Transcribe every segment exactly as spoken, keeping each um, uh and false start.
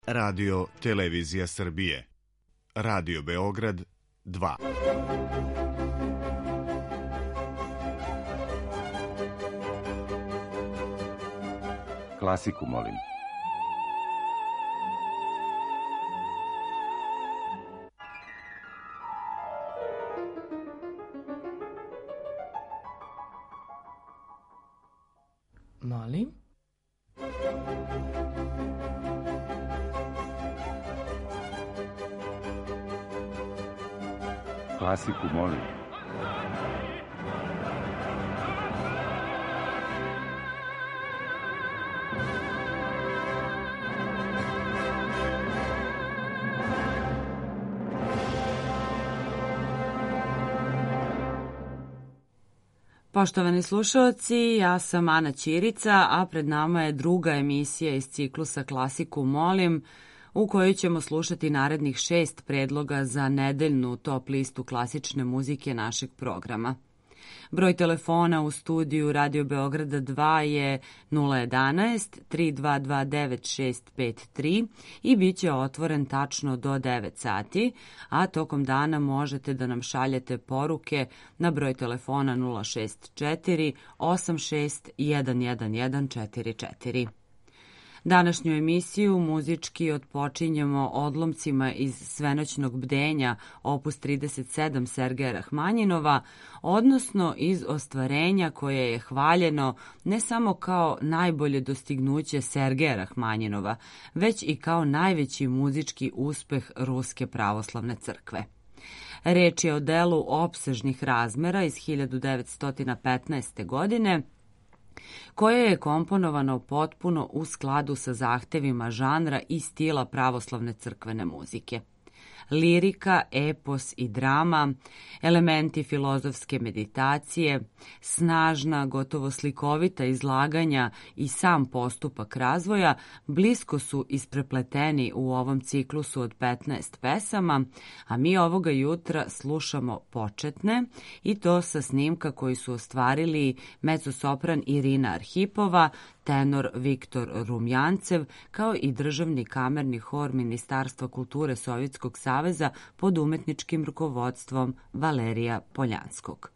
Radio Televizija Srbije. Radio Beograd dva. Klasiku, molim. Molim. Klasiku, molim. Poštovani slušaoci, ja sam Ana Ćirica, a pred nama je druga emisija iz ciklusa Klasiku molim, u kojoj ćemo slušati narednih šest predloga za nedeljnu top listu klasične muzike našeg programa. Broj telefona u studiju Radio Beograda dva je nula jedanaest tri dva dva devet šest pet tri i bit će otvoren tačno do devet sati, a tokom dana možete da nam šaljete poruke na broj telefona nula šest četiri osam šest jedan jedan jedan četiri četiri. Današnju emisiju muzički otpočinjemo odlomcima iz Svenoćnog bdenja opus trideset sedam Sergeja Rahmanjinova, odnosno iz ostvarenja koje je hvaljeno ne samo kao najbolje dostignuće Sergeja Rahmanjinova, već i kao najveći muzički uspeh Ruske pravoslavne crkve. Reč je o delu opsežnih razmera iz hiljadu devetsto petnaeste. godine, koje je komponovano potpuno u skladu sa zahtevima žanra i stila pravoslavne crkvene muzike. Lirika, epos i drama, elementi filozofske meditacije, snažna, gotovo slikovita izlaganja i sam postupak razvoja blisko su isprepleteni u ovom ciklusu od petnaest pesama, a mi ovoga jutra slušamo početne i to sa snimka koji su ostvarili mezzosopran Irina Arhipova, tenor Viktor Rumjancev, kao i državni kamerni hor Ministarstva kulture Sovjetskog saveza pod umetničkim rukovodstvom Valerija Poljanskog.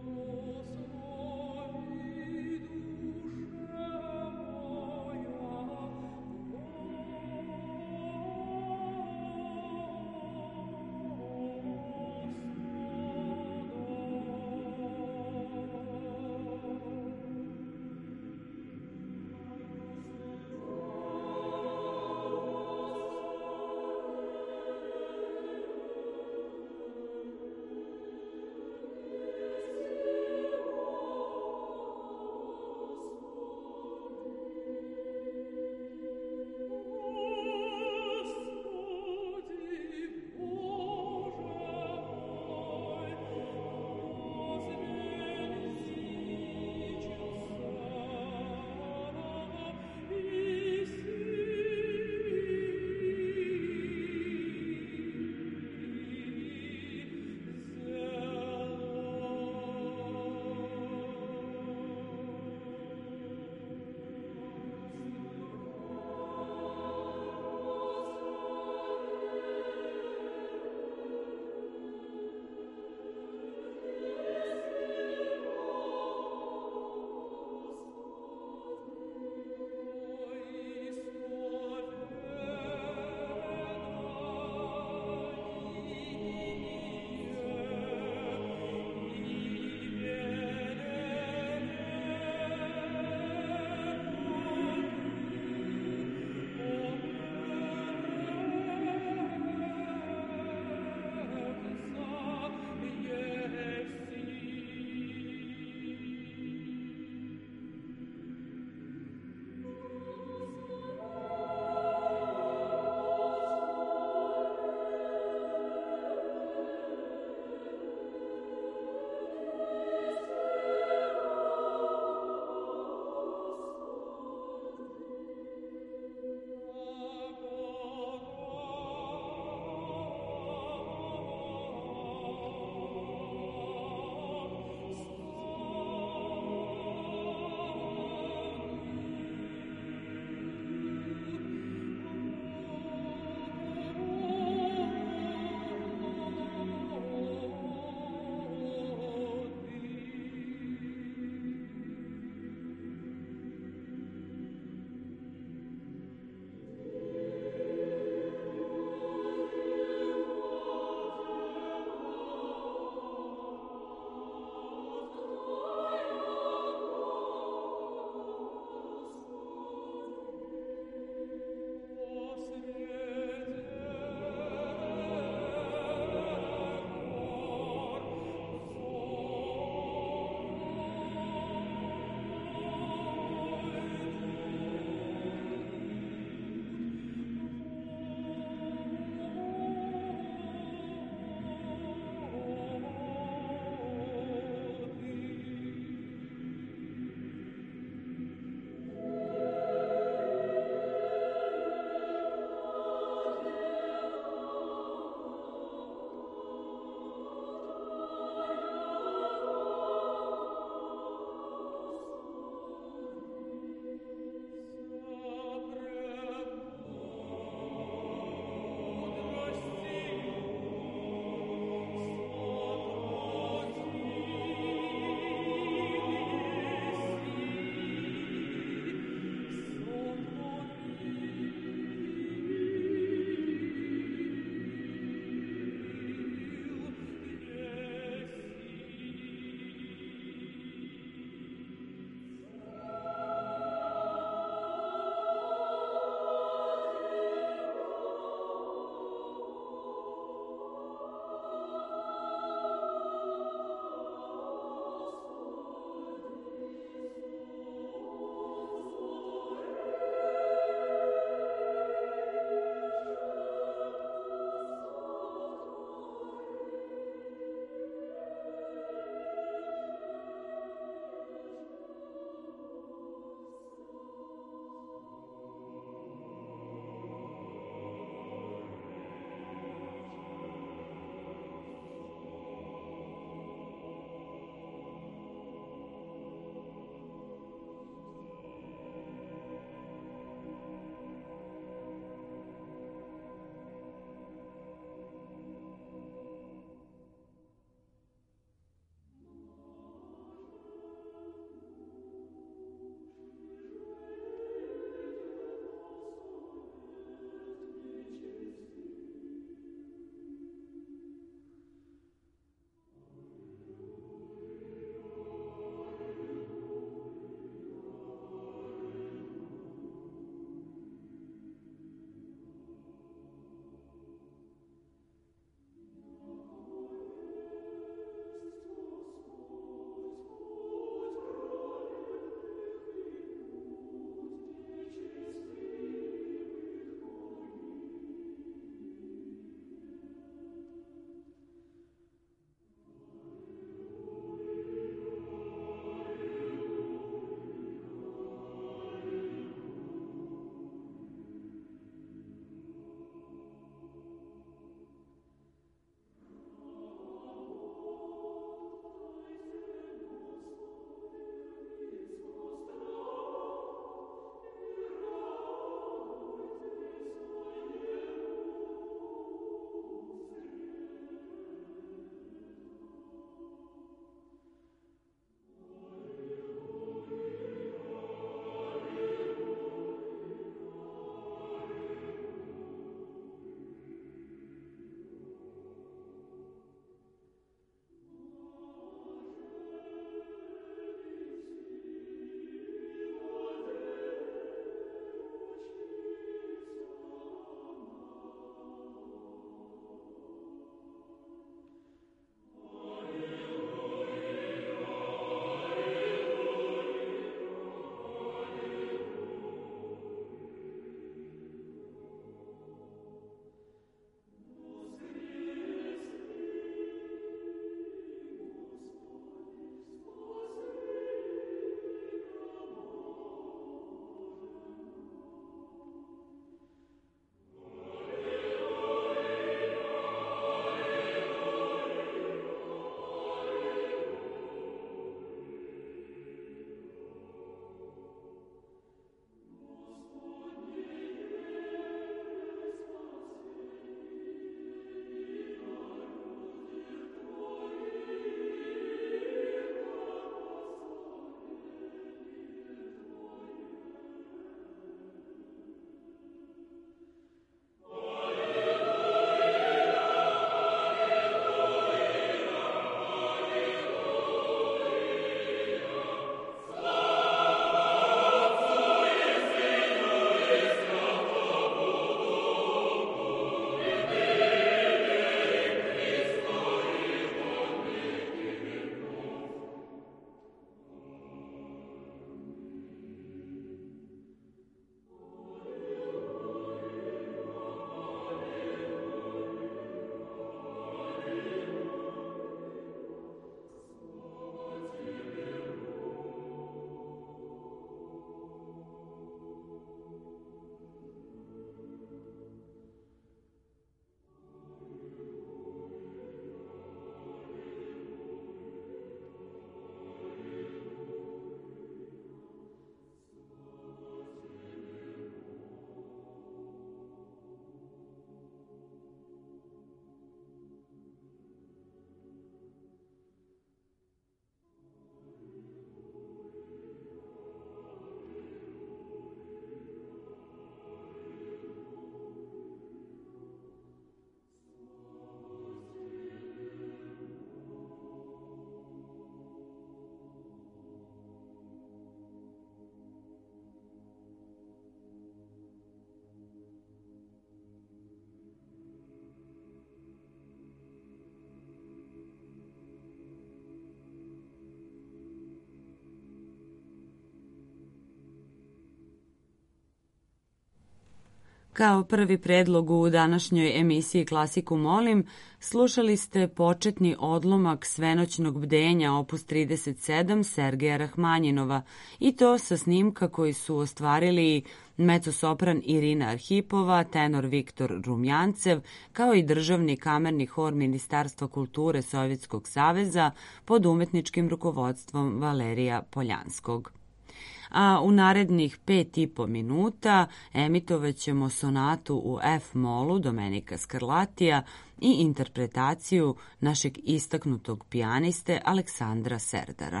Kao prvi predlog u današnjoj emisiji Klasiku molim, slušali ste početni odlomak svenoćnog bdenja opus trideset sedam Sergeja Rahmanjinova i to sa snimka koji su ostvarili mecosopran Irina Arhipova, tenor Viktor Rumjancev, kao i državni kamerni hor Ministarstva kulture Sovjetskog saveza pod umetničkim rukovodstvom Valerija Poljanskog. A u narednih pet i po minuta emitovat ćemo sonatu u F-molu Domenika Skarlatija i interpretaciju našeg istaknutog pijaniste Aleksandra Serdara.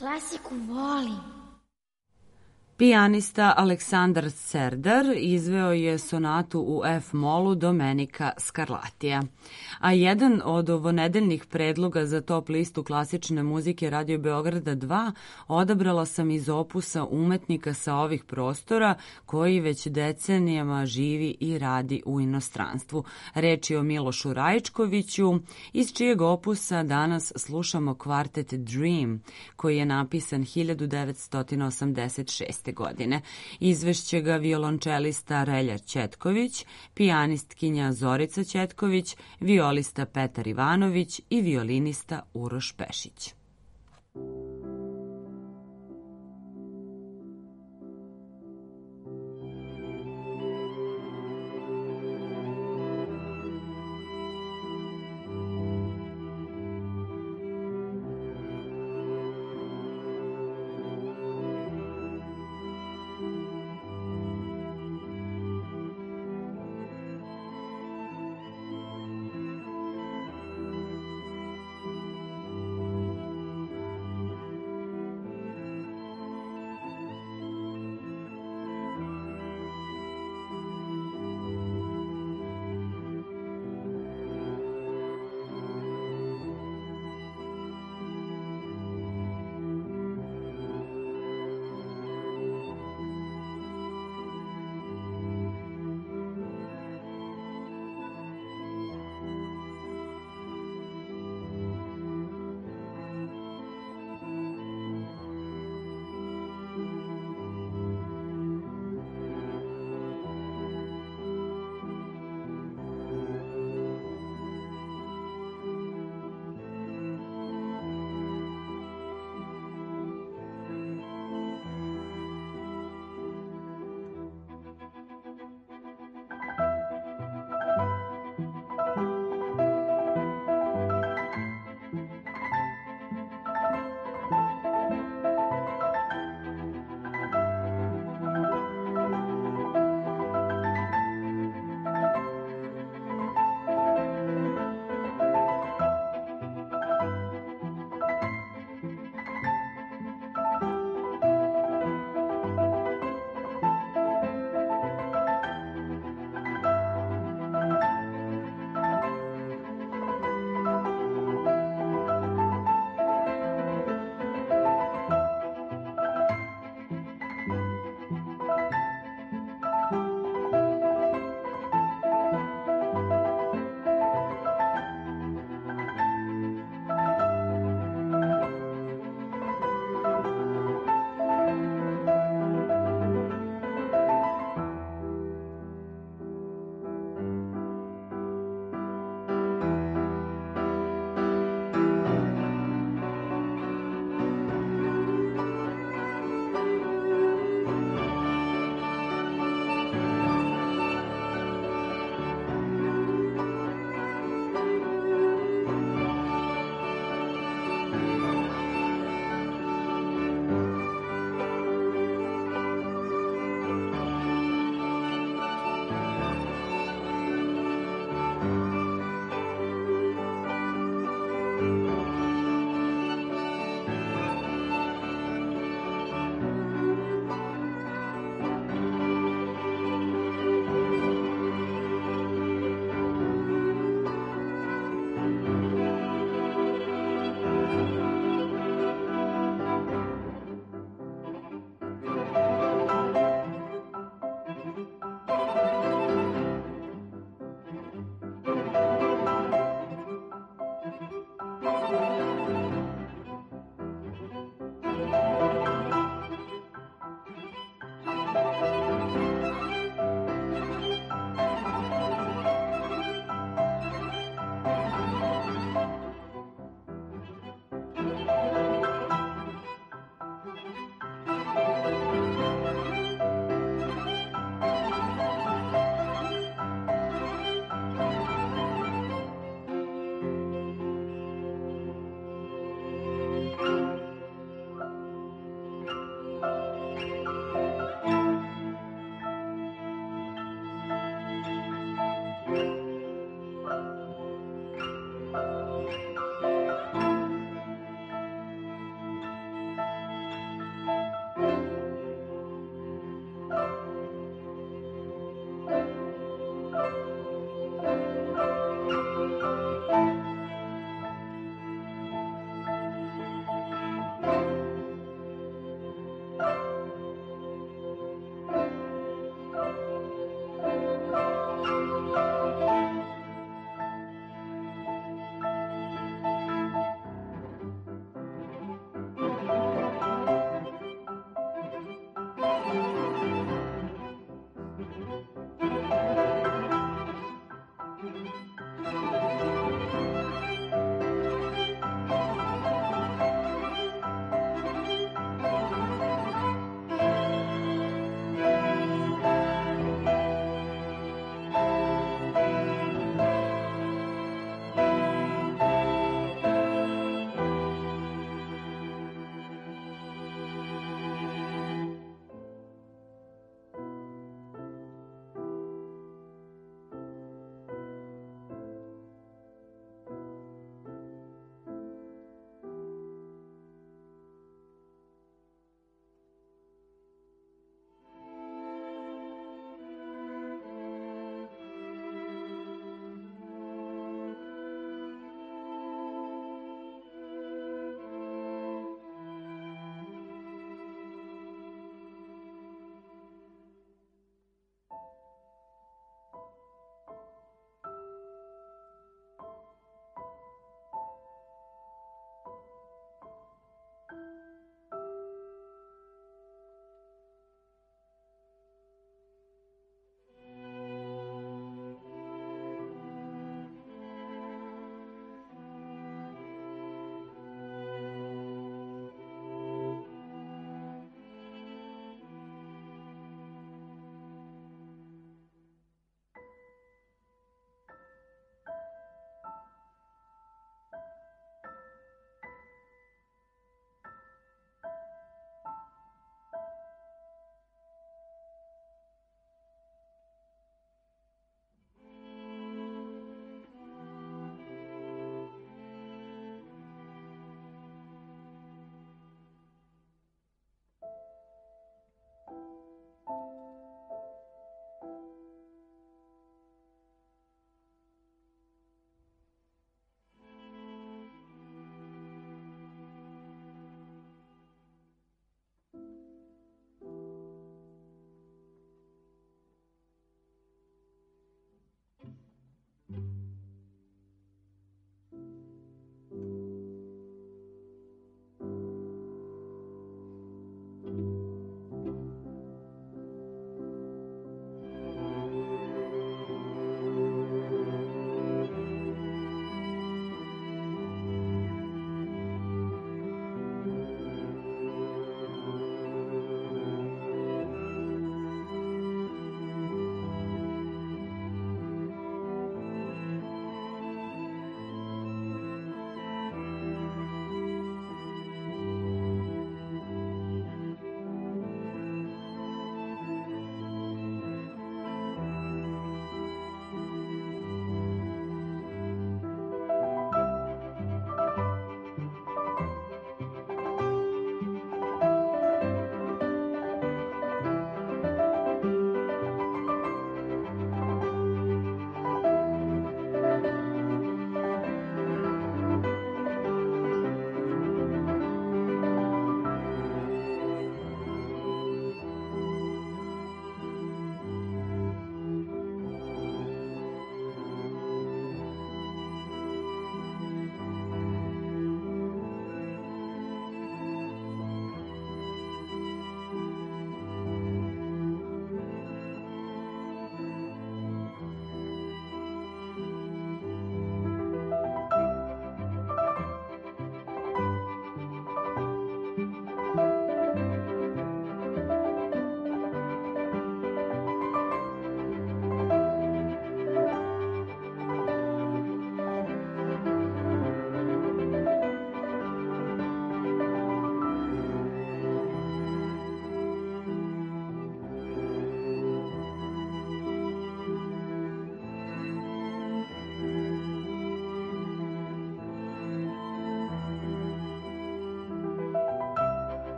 Klasiku volim. Pijanista Aleksandar Serdar izveo je sonatu u F-molu Domenika Scarlatija. A jedan od ovonedeljnih predloga za top listu klasične muzike Radio Beograda dva odabrala sam iz opusa umetnika sa ovih prostora koji već decenijama živi i radi u inostranstvu. Reč je o Milošu Rajčkoviću, iz čijeg opusa danas slušamo kvartet Dream, koji je napisan hiljadu devetsto osamdeset šeste. godine. Izvešće ga violončelista Relja Ćetković, pijanistkinja Zorica Ćetković, violista Petar Ivanović i violinista Uroš Pešić.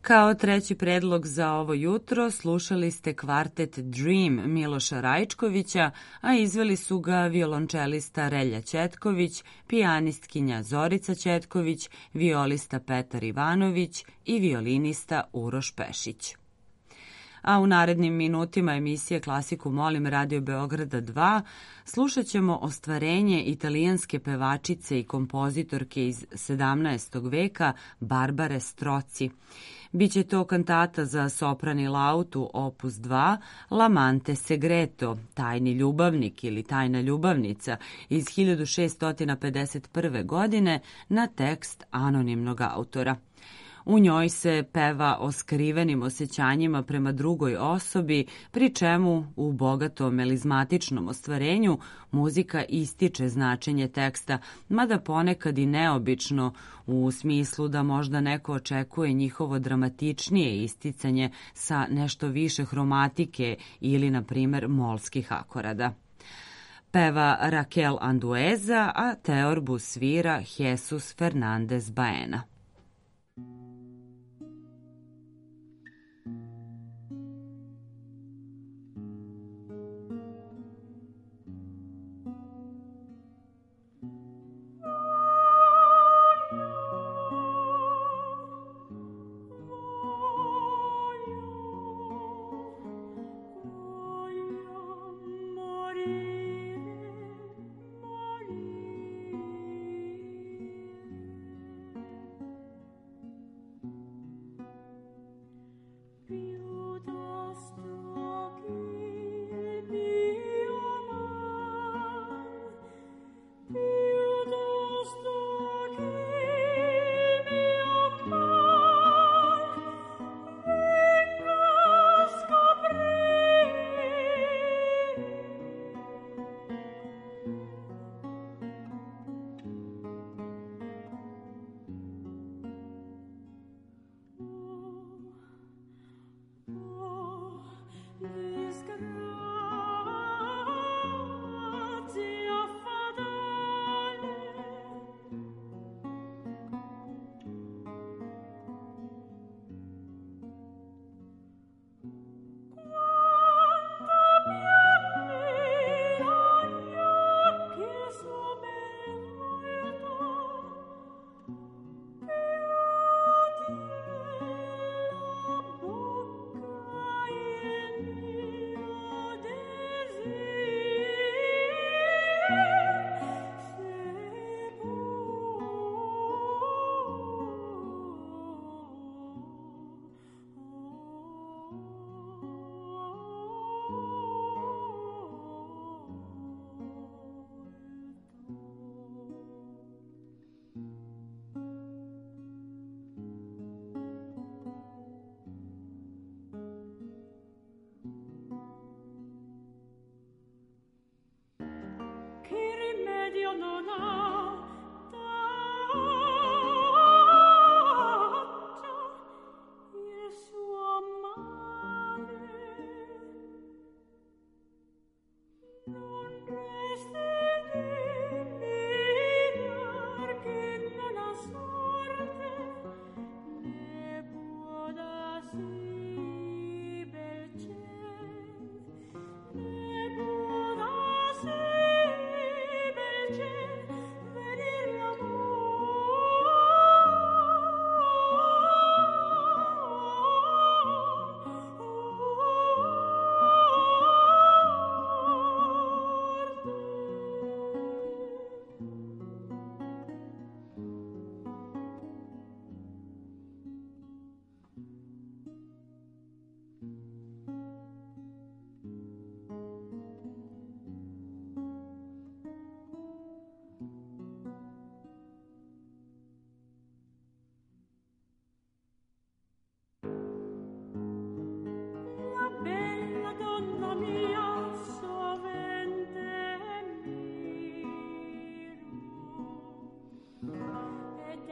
Kao treći predlog za ovo jutro slušali ste kvartet Dream Miloša Rajčkovića, a izveli su ga violončelista Relja Ćetković, pijanistkinja Zorica Ćetković, violista Petar Ivanović i violinista Uroš Pešić. A u narednim minutima emisije Klasiku molim Radio Beograda dva slušat ćemo ostvarenje italijanske pevačice i kompozitorke iz sedamnaestog veka Barbare Stroci. Biće to kantata za sopran i lautu opus dva L'amante segreto, tajni ljubavnik ili tajna ljubavnica iz hiljadu šeststo pedeset prve. godine na tekst anonimnog autora. U njoj se peva o skrivenim osjećanjima prema drugoj osobi, pri čemu u bogatom melizmatičnom ostvarenju muzika ističe značenje teksta, mada ponekad i neobično u smislu da možda neko očekuje njihovo dramatičnije isticanje sa nešto više hromatike ili, na primer, molskih akorada. Peva Raquel Andueza, a teorbu svira Jesus Fernandez Baena.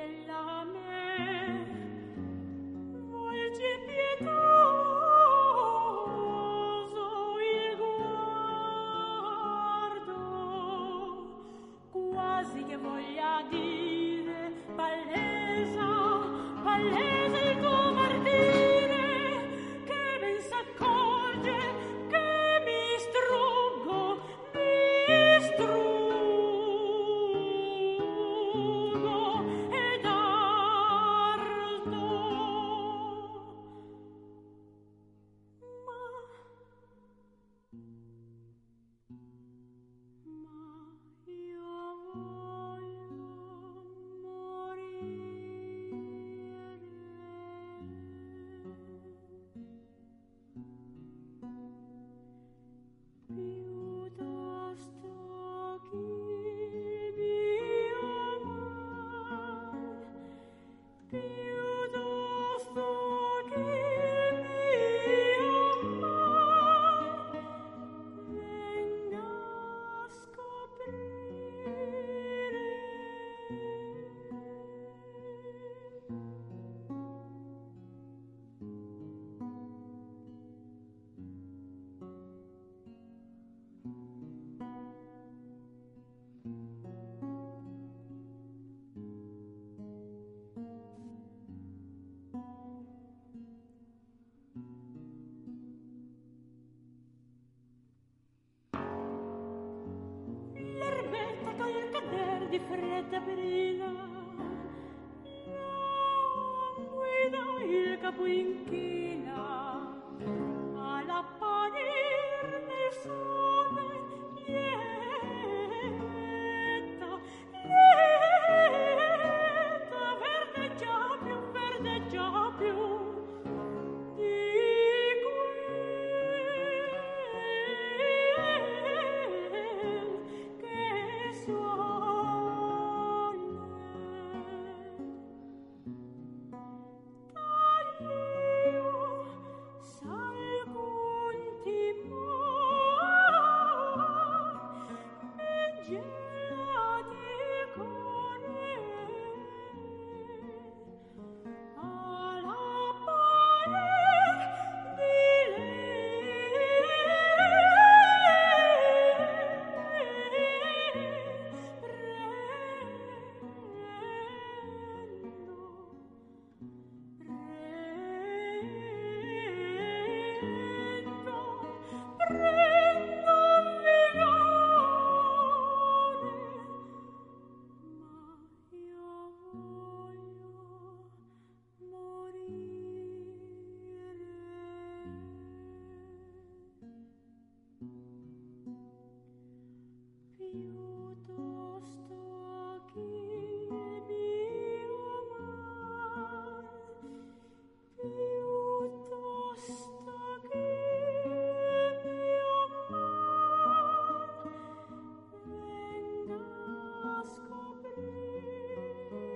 Pietà di fredda brina, non guida il capo in china, all'apparir del sole lieta, lieta, verdeggia più, verdeggia più di quel che suole. Taglio s'alcun timor, mi gelati core, alla parer di prendo, prendo vigore, ma io voglio morire. Piuttosto che mio mal, piuttosto che mio mal venga a scoprire.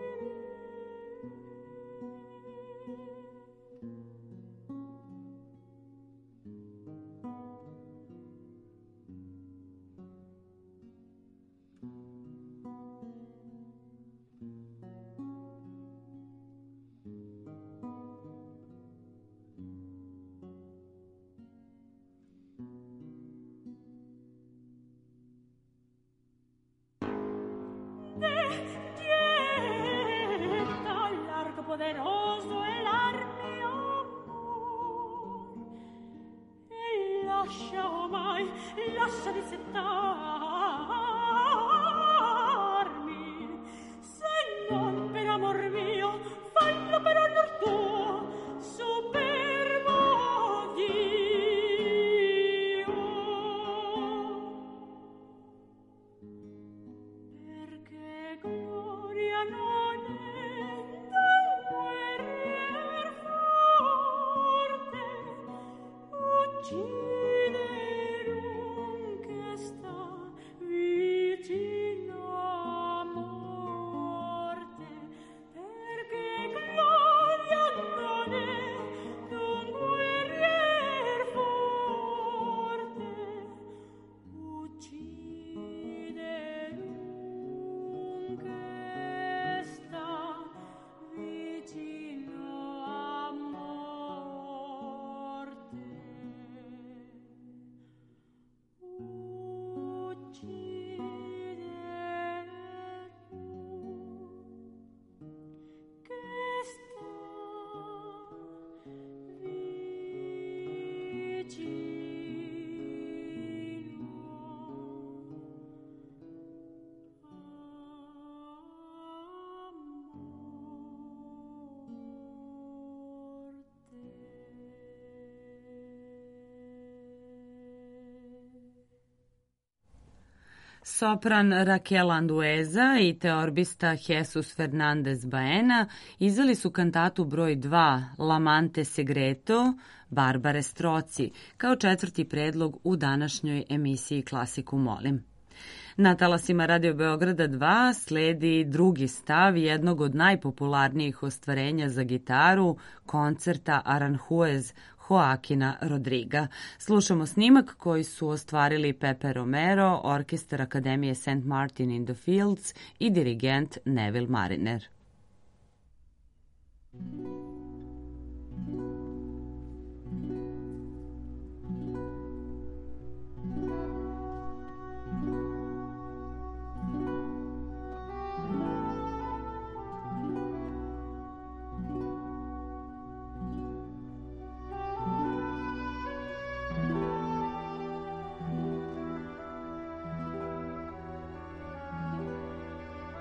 Dieta largo, poderoso el mio amor, e lascia ormai, lascia di settarmi, se non per amor mio, fallo per onor tuo, superbo Dio. Perché gloria non è d'un guerrier forte uccidere un che sta vicino a morte. Perché gloria non è d'un guerrier forte uccidere un che sta vicino a morte. Uccidere un che sta Sopran Raquel Andueza i teorbista Jesus Fernandez Baena izveli su kantatu broj dva L'amante segreto Barbare Stroci kao četvrti predlog u današnjoj emisiji Klasiku molim. Na talasima Radio Beograda dva sledi drugi stav jednog od najpopularnijih ostvarenja za gitaru, koncerta Aranjuez Joaquina Rodriga. Slušamo snimak koji su ostvarili Pepe Romero, orkestar Akademije Saint Martin in the Fields i dirigent Neville Mariner. Thank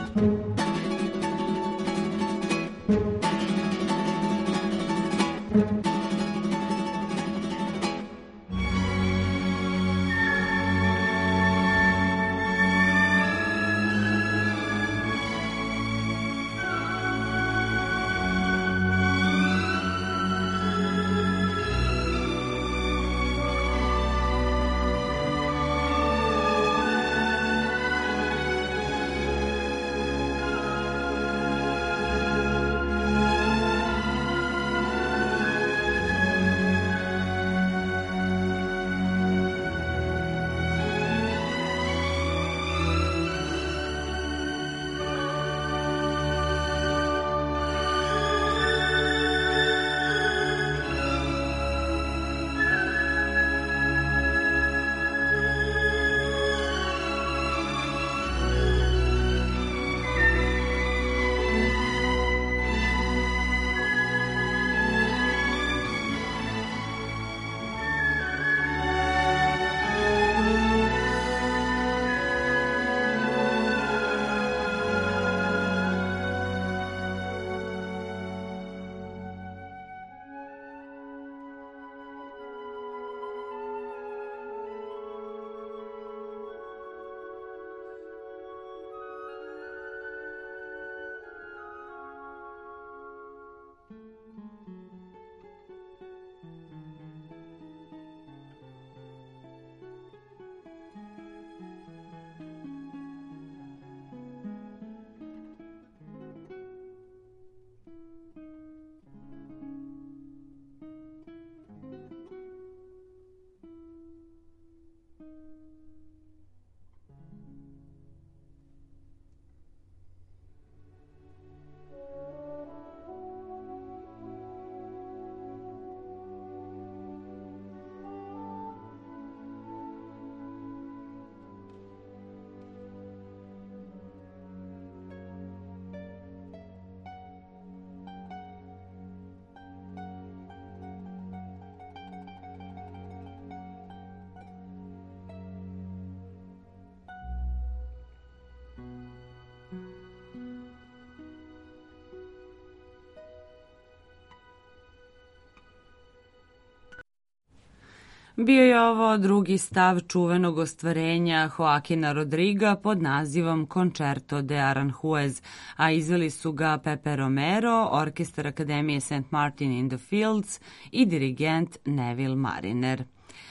Bio je ovo drugi stav čuvenog ostvarenja Joaquina Rodriga pod nazivom Concerto de Aranjuez, a izveli su ga Pepe Romero, orkestar Akademije Saint Martin in the Fields i dirigent Neville Mariner.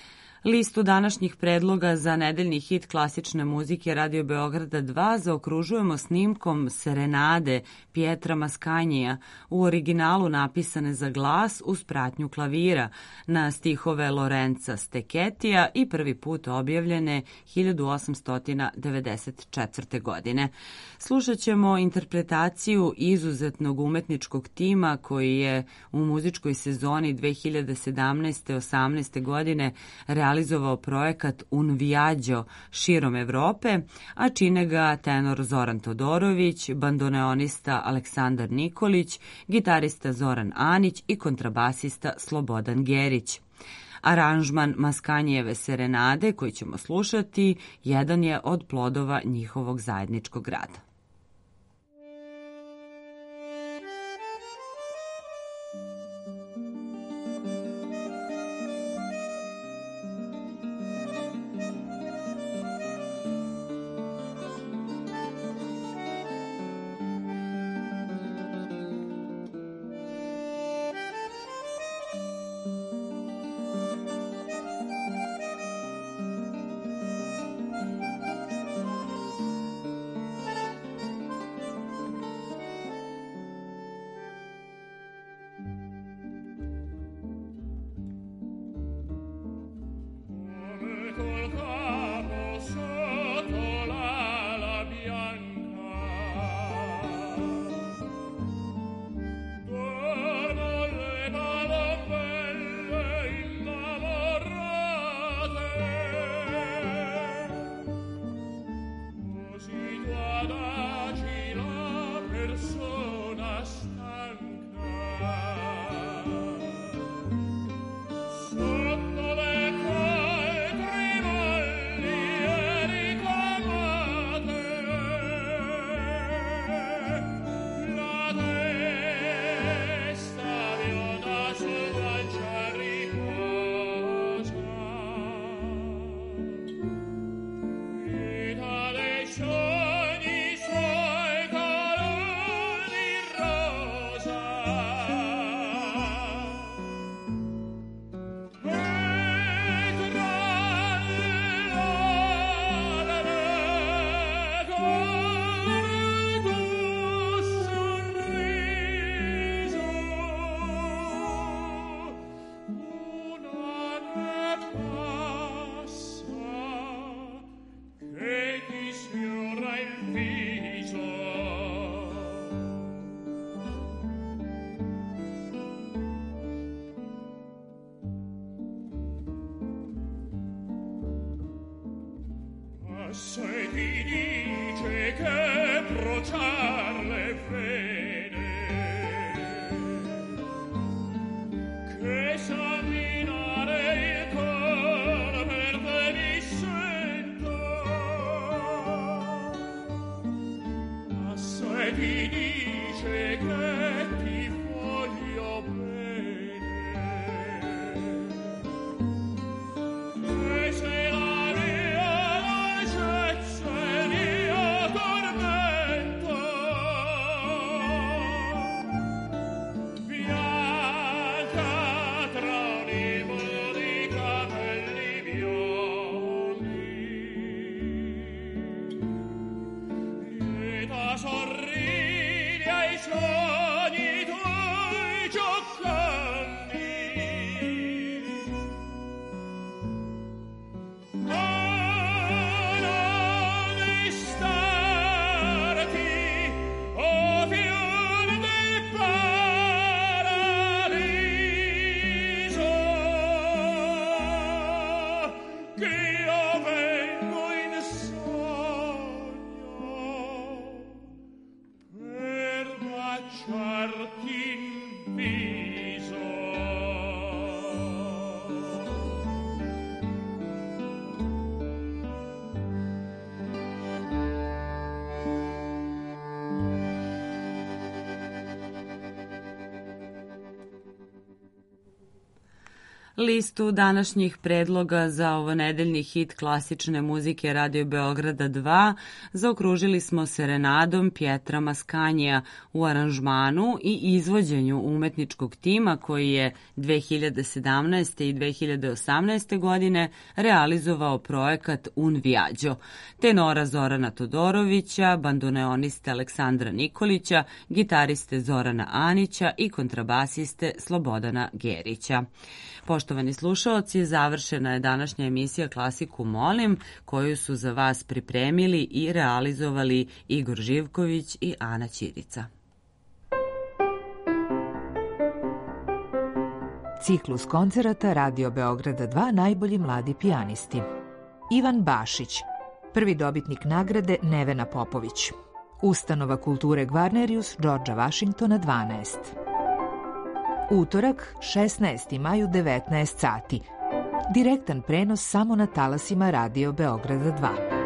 Listu današnjih predloga za nedeljni hit klasične muzike Radio Beograda dva zaokružujemo snimkom Serenade Pietra Mascanija, u originalu napisane za glas uz pratnju klavira, na stihove Lorenza Steketija i prvi put objavljene hiljadu osamsto devedeset četvrte. godine. Slušat ćemo interpretaciju izuzetnog umetničkog tima koji je u muzičkoj sezoni dve hiljade sedamnaeste osamnaeste. godine realizovao projekat Un Viaggio širom Evrope, a čine ga tenor Zoran Todorović, bandoneonista Aleksandar Nikolić, gitarista Zoran Anić i kontrabasista Slobodan Gerić. Aranžman Mascanijeve Serenade koji ćemo slušati jedan je od plodova njihovog zajedničkog rada. Thank you. Se ti dice che bruciar le vene, che s'amminare il cor per te mi sento, ma se ti dice che ti voglio bene, e se la sorridi ai sogni tuoi giocandi, oh non distarti, oh fior del paradiso, che io vengo in sogno per baciarti in viso. Listu današnjih predloga za ovonedeljni hit klasične muzike Radio Beograda dva zaokružili smo serenadom Pietra Mascanija u aranžmanu i izvođenju umetničkog tima koji je dve hiljade sedamnaeste i dve hiljade osamnaeste. godine realizovao projekat Un Viaggio, tenora Zorana Todorovića, bandoneoniste Aleksandra Nikolića, gitariste Zorana Anića i kontrabasiste Slobodana Gerića. Poštovani slušaoci, završena je današnja emisija Klasiku molim, koju su za vas pripremili i realizovali Igor Živković i Ana Ćirica. Ciklus koncerata Radio Beograda dva najbolji mladi pijanisti. Ivan Bašić, prvi dobitnik nagrade Nevena Popović. Ustanova kulture Gvarnerius Đorđa Vašingtona dvanaest. Utorak, šesnaesti maj u devetnaest sati. Direktan prenos samo na talasima Radio Beograda dva.